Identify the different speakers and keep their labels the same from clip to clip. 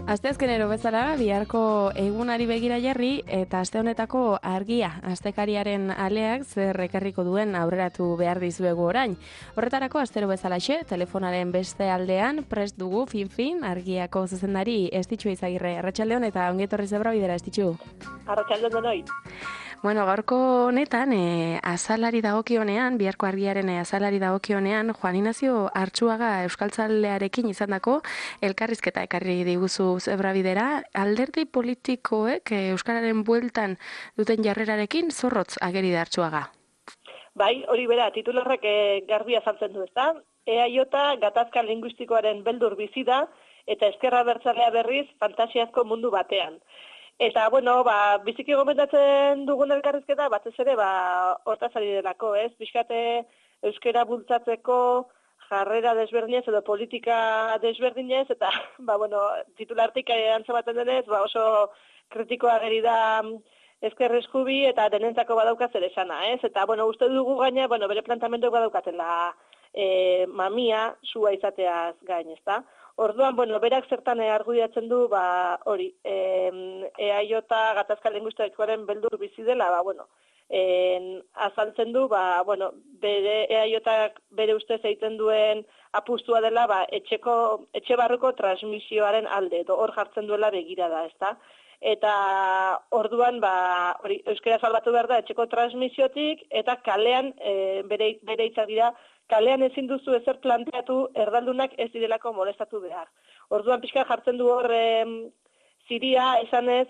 Speaker 1: Asteazkenero bezala, biharko egunari begira jarri eta aste honetako argia, astekariaren aleak zer ekarriko duen aurreratu behar dizuegu orain. Horretarako, astero bezalaxe, telefonaren beste aldean, prest dugu, fin, argiako zuzendari Estitxu Izagirre. Arratsaldeon eta ongetorri zebra bidera, Estitxu.
Speaker 2: Arratsaldeon denoi.
Speaker 1: Bueno, gaurko honetan, azalari dagokionean, biharko argiaren azalari dagokionean, Juan Ignacio Artxuaga euskaltzalearekin izandako elkarrizketa ekarri diguzu zebrabidera, alderdi politikoek euskararen bueltan duten jarrerarekin zorrotz ageri da Artxuaga.
Speaker 2: Bai, hori bera, titularrak garbi azaltzen du, ezta? EAJ gatazka linguistikoaren beldur bizi da eta ezkerra abertzalea berriz fantasiazko mundu batean. Eta, biziki gomendatzen dugun elkarrizketa, batez ere, hortaz ari delako, ez? Bizkate euskara bultzatzeko jarrera desberdinez edo politika desberdinez, eta, titulartik antzebaten denez, oso kritikoa geri da ezker eskubi eta denentzako badauka zer esana, ez? Eta, uste dugu gaina, bere plantamenduak badaukatela mamia sua izateaz gain, ezta? Orduan, berak zertan argudiatzen du, hori, EAJ gatazka linguistikoaren beldur bizi dela, azaltzen du, bere EAJak bere ustez egiten duen apustua dela, etxe barruko transmisioaren alde, edo hor jartzen duela begirada, ezta? Eta orduan, hori, euskara salbatu behar da etxeko transmisiotik, eta kalean, bere hitzak dira, kalean ezin duzu ezer planteatu erdaldunak ez direlako molestatu behar. Orduan pixka jartzen du hor ziria esanez,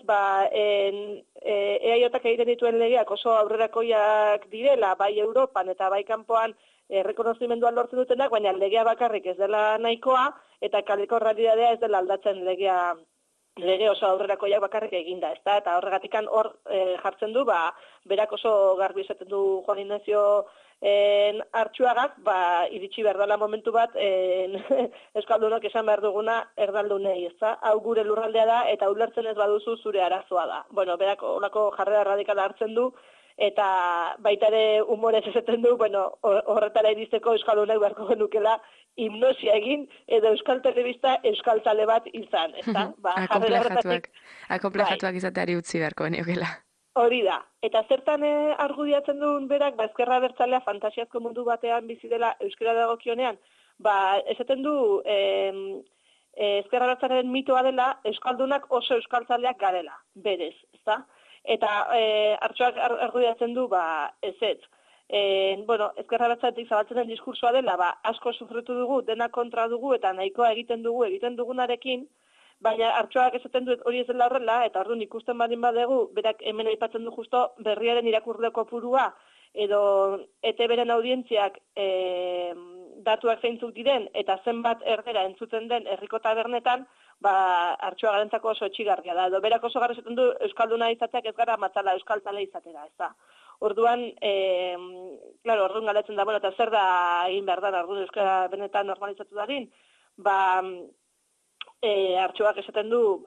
Speaker 2: EAJak egiten dituen legeak oso aurrerakoiak direla, bai Europan eta bai kanpoan errekonozimenduan lortzen dutenak, baina legea bakarrik ez dela nahikoa, eta kaleko realitatea ez dela aldatzen lege oso aurrerakoiak bakarrik eginda, ezta? Eta horregatikan hor jartzen du, berak oso garbi esaten du Juan Ignacio Artxuagak, iritsi behar dela momentu bat, euskaldunok esan behar duguna erdaldunei, ezta? Hau gure lurraldea da, eta ulertzen ez baduzu zure arazoa da. Berak olako jarrera radikala hartzen du, eta baita ere humorez esaten du, horretara iristeko euskaldunek beharko genukela hipnosia egin, edo euskal telebista euskaltzale bat izan, ezta?
Speaker 1: Akomplejatuak izateari utzi beharko geniokela.
Speaker 2: Hori da. Eta zertan argudiatzen duen berak, ezkerra abertzalea fantasiazko mundu batean bizi dela euskara dagokionean, esaten du ezkerra abertzalearen mitoa dela euskaldunak oso euskaltzaleak garela, berez, ezta? Eta Artxuak argudiatzen du, ezetz. Ezkerra abertzaletik zabaltzen den diskursoa dela, asko sufritu dugu, dena kontra dugu, eta nahikoa egiten dugunarekin, baina Artxuak esaten du hori ez dela horrela, eta orduan ikusten badin badegu, berak hemen aipatzen du justo berriaren irakurle kopurua, edo ETB-ren audientziak datuak zeintzuk diren, eta zenbat erdera entzuten den herriko tabernetan, Artxuagarentzako oso etxigarria da. Edo berak oso garri esaten du euskalduna izateak ez gara matzala euskaltzale izatera, ez da. Orduan, orduan galetzen da, eta zer da egin behar da, orduan euskara benetan normalizatu darin, Artxuak esaten du,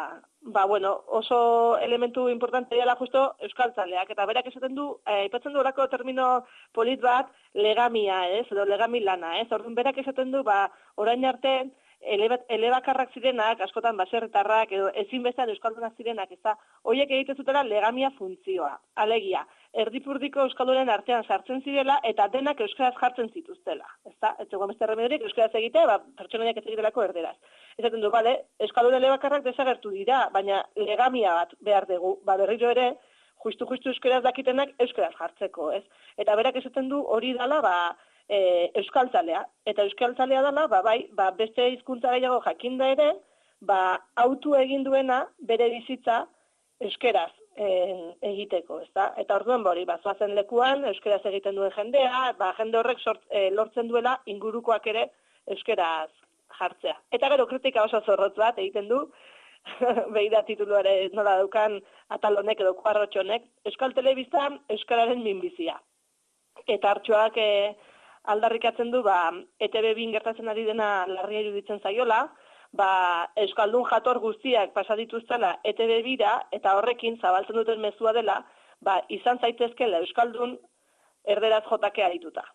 Speaker 2: oso elementu importante dela justo euskaltzaleak, eta berak esaten du, aipatzen du orako termino polit bat, legamia, edo legamilana, orduan berak esaten du, orain arte, elebakarrak zirenak, askotan baserritarrak, edo ezinbestean euskaldunak zirenak, horiek egiten zutela legamia funtzioa, alegia, erdipurdiko euskaldunen artean sartzen zirela, eta denak euskaraz jartzen zituztela, ez zegoen beste remedorik euskaraz egitea, pertsonaiak ez egitelako erderaz. Esaten du, euskaldun elebakarrak desagertu dira, baina legamia bat behar dugu, berriro ere, justu euskaraz dakitenak euskaraz jartzeko, ez? Eta berak esaten du hori dela, euskaltzalea, eta euskaltzalea dela, beste hizkuntza gehiago jakinda ere, autu egin duena bere bizitza euskaraz egiteko, ezta? Eta orduan zoazen lekuan, euskaraz egiten duen jendea, jende horrek lortzen duela ingurukoak ere euskaraz jartzea. Eta gero kritika oso zorrotz bat egiten du, behira tituluare nola daukan atal honek edo kuarrotxonek, euskal telebistan euskararen minbizia. Eta Artxuak aldarrikatzen du, ETB bin gertatzen ari dena larria iruditzen zaiola, euskaldun jator guztiak pasadituztela ETB bira, eta horrekin zabaltzen duten mezua dela, izan zaitezkela euskaldun erderaz jotakea dituta.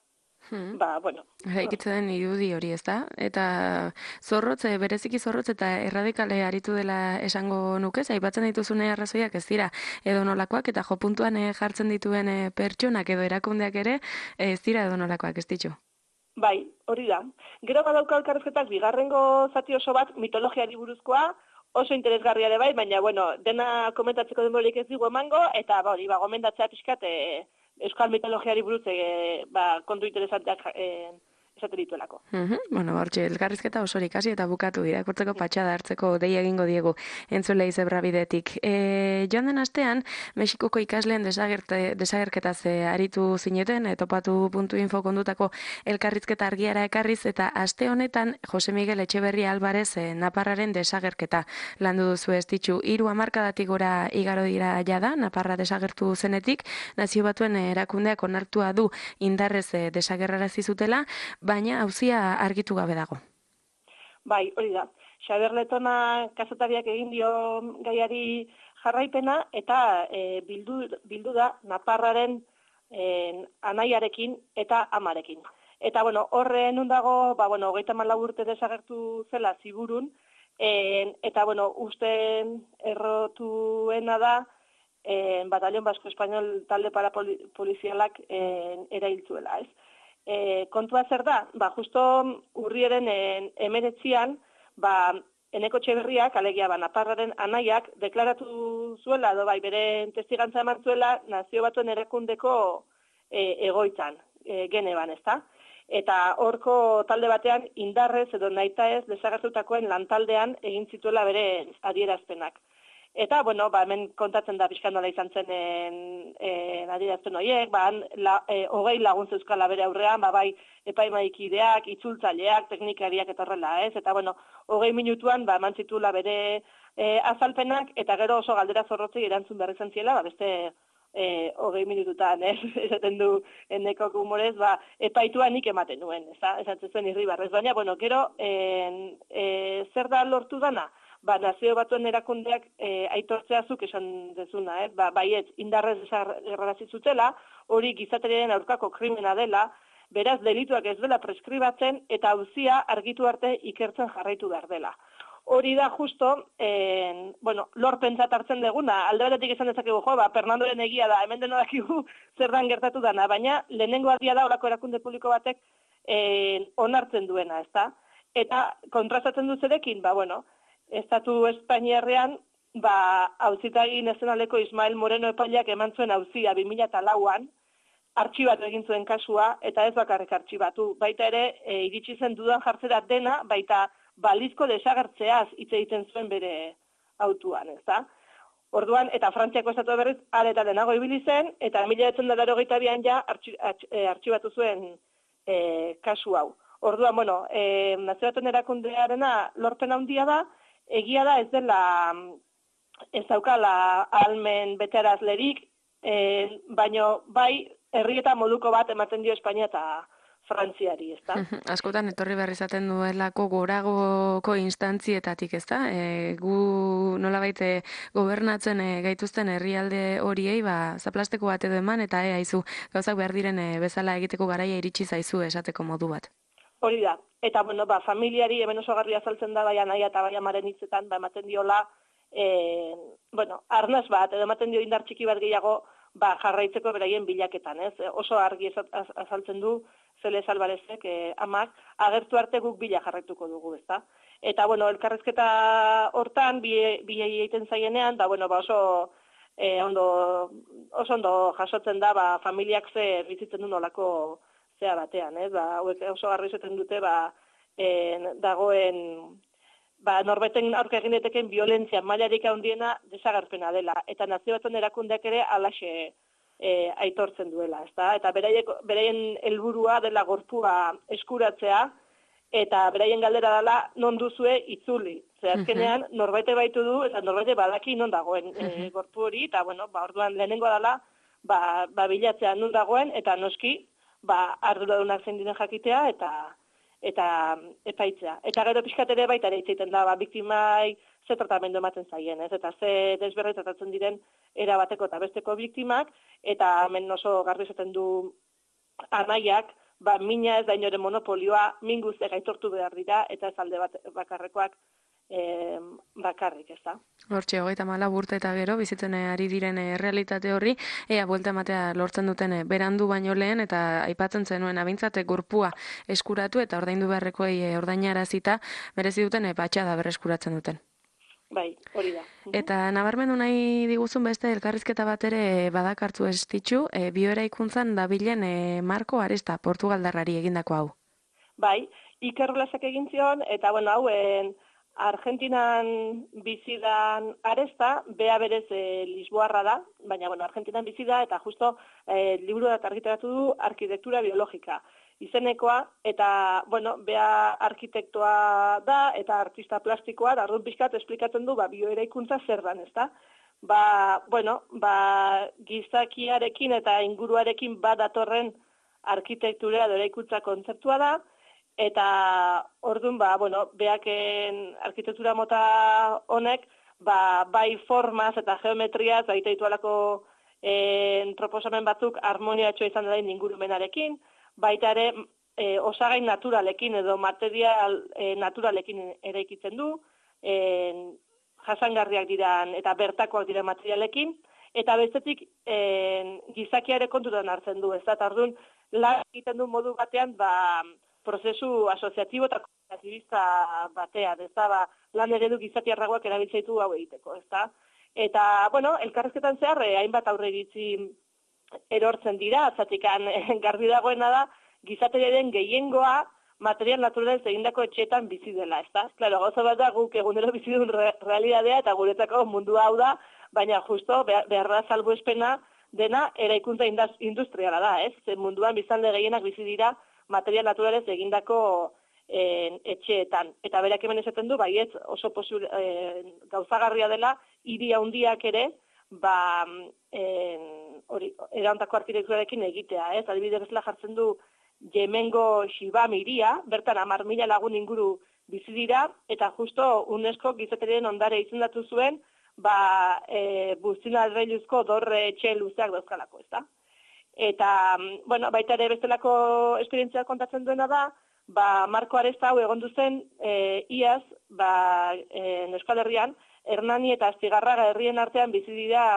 Speaker 2: Bueno.
Speaker 1: Eraikitzen den irudi hori, ez da? Eta bereziki zorrotz eta erradikale aritu dela esango nuke, aipatzen dituzune arrazoiak ez dira edo nolakoak, eta jo puntuan jartzen dituen pertsonak edo erakundeak ere ez dira edo nolakoak, ez ditu?
Speaker 2: Bai, hori da. Gero badauka elkarrizketak bigarrengo zati oso bat mitologiari buruzkoa, oso interesgarria ere bai, baina dena komentatzeko denborik ez digu emango, eta hori, gomendatzea pixkat euskal mitologiari buruz kontu interesanteak esaten dituelako.
Speaker 1: Hortxe, elkarrizketa osorik hasi eta bukatu irakurtzeko patxada hartzeko dei egingo diegu entzulei zebrabidetik. Joan den astean, Mexikoko ikasleen desagerketaz aritu zineten, topatu.info kondutako elkarrizketa argiara ekarriz, eta aste honetan Jose Miguel Etxeberria Alvarez Naparraren desagerketa landu duzu ez ditu. 3 hamarkadatik gora igaro dira jada, Naparra desagertu zenetik, Nazio Batuen erakundeak onartua du indarrez desagerrarazi zutela, baina auzia argitu gabe dago.
Speaker 2: Bai, hori da. Xabier Letona kazetariak egin dio gaiari jarraipena eta bildu da Naparraren anaiarekin eta amarekin. Eta horren dago, 34 urte desagertu zela Ziburun, eta usten errotuena da Batallón Basko Espainol talde parapolizialak erailtzuela, ez? Kontua zer da? Justo urriaren 19an, Eneko Etxeberriak, alegia Naparraren anaiak, deklaratu zuela, bere testigantza eman zuela, Nazio Batuen erakundeko egoitzan, Geneban, ezta? Eta horko talde batean indarrez edo nahita ez desagertutakoen lantaldean egin zituela bere adierazpenak. Eta, hemen kontatzen da pixkan nola izan zen adierazpen horiek, 20 lagun zeuzkala bere aurrean, bai epaimaikideak, itzultzaileak, teknikariak eta horrela, ez? Eta, 20 minutuan, eman zituela bere azalpenak, eta gero oso galdera zorrotzei erantzun behar izan ziela, beste 20 minututan, esaten du Enekok humorez, epaitua nik ematen nuen, esatzen zuen irribarrez. Baina, gero, zer da lortu dana? Nazio Batuen erakundeak aitortzea zuk esan dezuna, baietz indarrez desagerrarazi zutela, hori gizateriaren aurkako krimena dela, beraz delituak ez dela preskribatzen eta auzia argitu arte ikertzen jarraitu behar dela. Hori da justo, lorpentzat hartzen deguna, alde batetik esan dezakegu, Fernandoren egia da, hemen denodakigu zer dan gertatu dana, baina lehenengo aldia da horako erakunde publiko batek onartzen duena, ezta? Eta kontrastatzen du zerekin, Estatu Espainiarrean, auzitegi nazionaleko Ismael Moreno epaileak eman zuen auzia 2004an, artxibatu egin zuen kasua, eta ez bakarrik artxibatu. Baita ere, iritsi zen dudan jartzera dena, baita balizko desagertzeaz hitz egiten zuen bere autuan, ezta? Orduan, eta Frantziako estatu berriz, eta denago ibili zen, eta 1982an ja artxibatu zuen kasu hau. Orduan, Nazio Batuen erakundearena lorpen handia da, egia da ez daukala ahalmen betearazlerik, baino bai herri eta moduko bat ematen dio Espainia eta Frantziari, ezta?
Speaker 1: Askotan etorri behar izaten duelako goragoko instantzietatik, ezta? Gu nolabait gobernatzen gaituzten herrialde horiei, zaplasteko bat edo eman, eta haizu gauzak behar diren bezala egiteko garaia iritsi zaizu esateko modu bat.
Speaker 2: Hori da. Eta, familiari hemen oso garria azaltzen da, bai anaia eta bai amaren hitzetan, ematen diola, arnaz bat, edo ematen dio indar txiki bat gehiago, jarraitzeko beraien bilaketan, ez? Oso argi azaltzen du, Zelez Alvarezek, amak, agertu arte guk bila jarraituko dugu, ezta? Eta, elkarrezketa hortan, bi egiten zaienean, oso ondo jasotzen da, familiak ze bizitzen du nolako zea batean, ez? Hauek oso garri izaten dute, dagoen, norbeten aurka egin daiteken violentzia mailarik handiena desagerpena dela. Eta Nazio Batuen erakundeak ere halaxe aitortzen duela, ezta? Eta beraien helburua dela gorpua eskuratzea, eta beraien galdera dela non duzue itzuli. Azkenean norbaite baitu du, eta norbaite badaki non dagoen gorpu hori, eta orduan lehenengo dela, bilatzea non dagoen, eta noski, arduradunak zein diren jakitea eta epaitzea. Eta gero pixkat ere baita ere itzaiten da, biktimai ze tratamendu ematen zaien, ez? Eta ze desberri tratatzen diren erabateko eta besteko biktimak, eta hemen oso garbi esaten du anaiak, mina ez da inoren monopolioa, min guztiak aitortu behar dira, eta ez alde bakarrekoak bakarrik, ez da.
Speaker 1: Hortxe, 34 urte eta gero, bizitzen ari diren realitate horri, ea buelta ematea lortzen duten berandu baino lehen, eta aipatzen zenuen abintzate gorpua eskuratu, eta ordaindu beharrekoei ordainarazita, merezi duten patxada berreskuratzen duten.
Speaker 2: Bai, hori da.
Speaker 1: Eta nabarmendu nahi diguzun beste elkarrizketa bat ere badakartzu estitxu, bioeraikuntzan dabilen Marko Aresta, Portugaldarrari egindako hau.
Speaker 2: Bai, Iker Olasak egin zion, eta hauen Argentinan bizidan Aresta, bea berez Lisboarra da, baina Argentinan bizida, eta justo liburu bat argitaratu du arkitektura biologika izenekoa, eta bea arkitektoa da, eta artista plastikoa, da orduan pixkat esplikatzen du bioeraikuntza zer dan, ezta? Gizakiarekin eta inguruarekin badatorren arkitektura edo eraikuntza kontzeptua da, eta orduan, beaken arkitektura mota honek, bai formaz eta geometriaz, baita ditualako proposamen batzuk harmoniatxoa izan da ingurumenarekin, baita ere osagai naturalekin edo material naturalekin eraikitzen du, jasangarriak diran eta bertakoak diren materialekin, eta bestetik gizakiare kontutan hartzen du, ez da, eta orduan lan egiten du modu batean, prozesu asoziatibo eta kooperatibista batean, ez da, lan eredu gizatiarragoak erabiltzaitu hau egiteko, ez da. Eta, elkarrezketan zehar, hainbat aurre iritzi erortzen dira, zatikan garbi dagoena da, gizateriaren gehiengoa material naturalez egindako etxeetan bizi dela, ez da. Claro, gauza bat da guk egunero bizi duen realidadea eta guretzako mundu hau da, baina justo behar da salbuespena dena eraikuntza industriala da, ez? Munduan biztanle gehienak bizi dira material naturalez egindako etxeetan. Eta berak hemen esaten du, baiet oso gauzagarria dela, hiri handiak ere, erantako arkitekturarekin egitea, ez? Adibide bezala jartzen du Yemengo Shibam hiria, bertan 10.000 lagun inguru bizi dira, eta justo UNESCO gizateriaren ondare izendatu zuen, buztina adreiluzko dorre etxe luzeak dauzkalako, ez da? Eta, baita ere bestelako esperientzia kontatzen duena da, Marko Aresta hau egon duzen iaz, Euskal Herrian, Hernani eta Astigarraga herrien artean bizi dira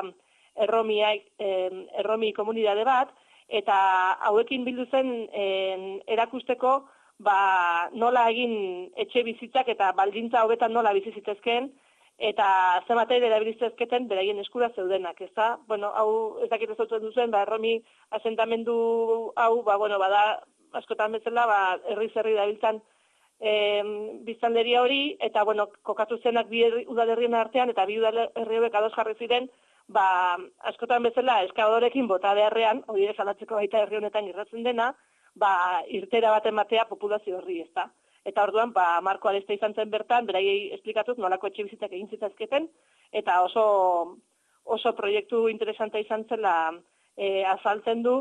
Speaker 2: erromi komunidade bat, eta hauekin bildu zen erakusteko nola egin etxe bizitzak eta baldintza hobetan nola bizi zitezkeen, eta zenbatera erabiliztezketen beraien eskura zeudenak, ez da? Hau ez dakit ezautzen duzen, erromi asentamendu hau, bada askotan bezala, herri-zerri dabiltzan biztanleria hori, eta kokatu zenak bi udalerrien artean, eta bi udalerri hauek ados jarri ziren, askotan bezala eskadorekin bota beharrean, hori esalatzeko baita herri honetan irratzen dena, irtera baten batea populazio horri, ez da? Eta orduan, Marko Aresta izan zen bertan, beraiei esplikatuz nolako etxe bizitzak egin zitzazketen, eta oso proiektu interesanta izan zela azaltzen du,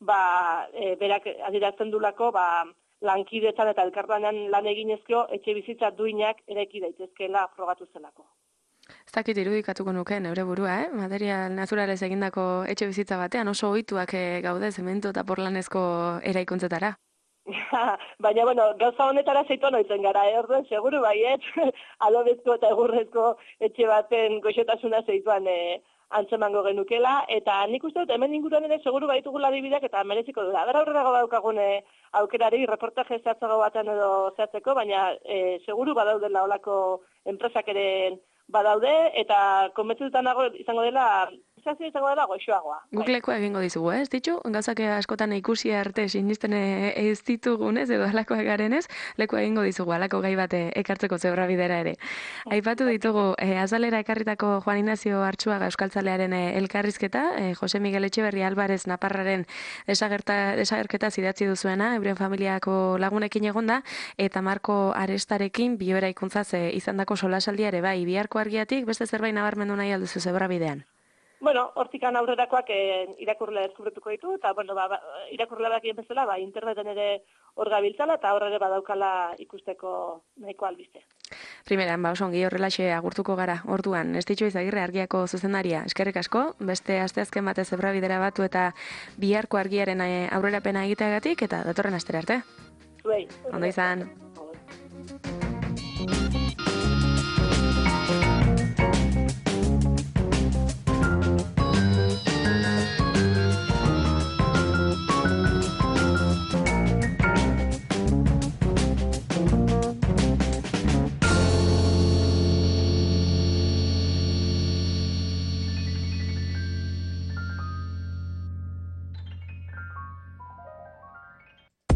Speaker 2: berak adierazten dulako, lankidetzan eta elkarlanean lan eginezko etxe bizitza duinak eraiki daitezkeela frogatu zelako.
Speaker 1: Ez dakit irudikatuko nuke, neure burua, material naturalez egindako etxe bizitza batean oso ohituak gaude zemento eta porlanezko eraikuntzetara.
Speaker 2: Baina, gauza honetara zeitu noitzen gara, orduan, seguru baiet, alobezko eta egurrezko etxe baten goxotasuna zeituan antzemango genukela, eta nik uste dut hemen inguruan ere seguru baitugula adibideak eta mereziko dut. Adara aurrerago daukagun aukerari reportaje zehatzago baten edo zehatzeko, baina seguru badaudela olako enpresak ere badaude, eta konbentzutan izango dela goxoagoa.
Speaker 1: Guk lekua egingo dizugu, ez ditu? Gauzak askotan ikusi arte sinisten ez ditugunez, edo alakoak garenez, lekua egingo dizugu, alako gai bat ekartzeko zeurra bidera ere. Aipatu ditugu, azalera ekarritako Juan Ignacio Artxuaga euskaltzalearen elkarrizketa, Jose Miguel Etxeberri Alvarez Naparraren desagerketa idatzi duzuena, euren familiako lagunekin egonda, eta Marko Arestarekin bioeraikuntzaz izandako solasaldia ere bai, biharko argiatik, beste zerbait nabarmendu nahi alduzu zeurra bidean.
Speaker 2: Hortikan aurrerakoak irakurlea deskubrituko ditu, eta irakurlea bakien bezala, interneten ere hor gabiltzala, eta horre badaukala ikusteko nahiko albiste.
Speaker 1: Primeran, oso ongi horrelaxe agurtuko gara. Orduan, Estitxo Izagirre Argiako zuzendaria, eskerrik asko, beste asteazken batez Zebrabidera batu eta biharko argiaren aurrerapena egiteagatik, eta datorren astera arte.
Speaker 2: Zuei.
Speaker 1: Ondo izan.